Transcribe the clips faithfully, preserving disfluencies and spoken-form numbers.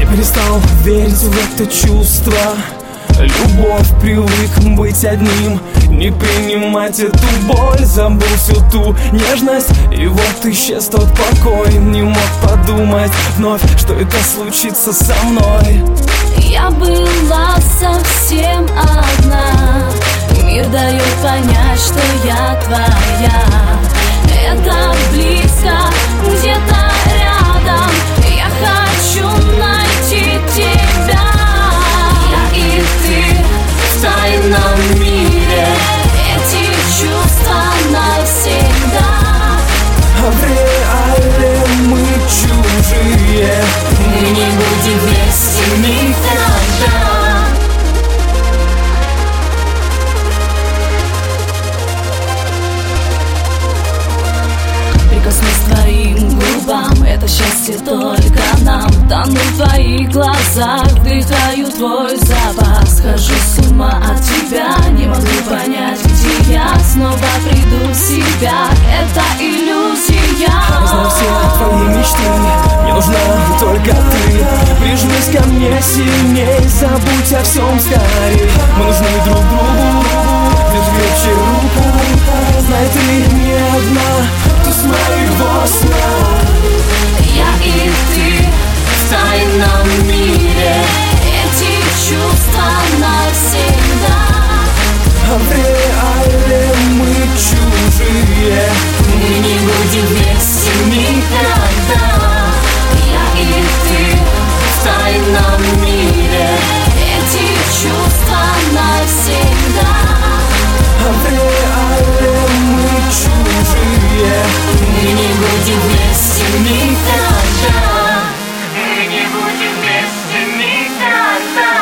перестал верить в это чувство. Любовь, привык быть одним, не принимать эту боль. Забыл всю ту нежность, и вот исчез тот покой. Не мог подумать вновь, что это случится со мной. Я была совсем одна, мир дает понять, что я твоя. Это близко, где-то рядом, я хочу найти тебя. Я и ты в тайном мире, эти чувства навсегда. А в реале мы чужие, мы не будем вместе никогда. Прикоснусь к твоим губам, это счастье только нам. Тону в твоих глазах, вдыхаю твой запах. Схожу с ума от тебя, не могу понять, где я. Снова приду в себя, это иллюзия. Знаю все твои мечты, мне нужна только ты. Прижмись ко мне сильней, забудь о всем скорей. Мы нужны друг другу, держи крепче руку. Знай, ты не одна, ты с моего сна. Я и ты в тайном мире, эти чувства навсегда. А в реале мы чужие, мы не будем вместе никогда. Я и ты в тайном мире, эти чувства навсегда. а в реале мы чужие, мы не будем вместе никогда. Мы не будем вместе никогда.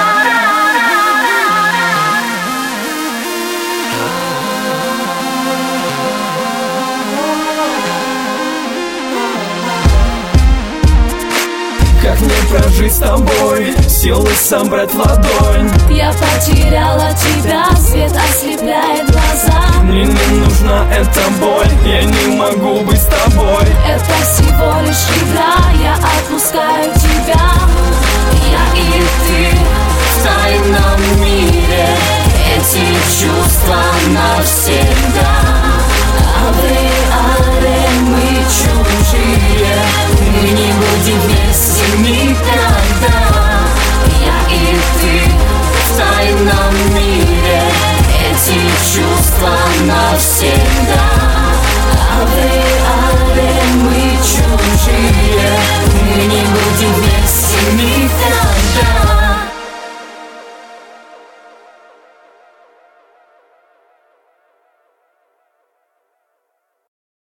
как мне прожить с тобой, силы собрать в ладонь. Я потеряла тебя, свет ослепляет глаза. Мне не нужна эта боль, я не могу быть с тобой. Это всего лишь игра, я отпускаю тебя. Я и ты в тайном мире, эти чувства навсегда. А в реале мы чужие, мы не будем вместе никогда. Я и ты в тайном мире, эти чувства навсегда.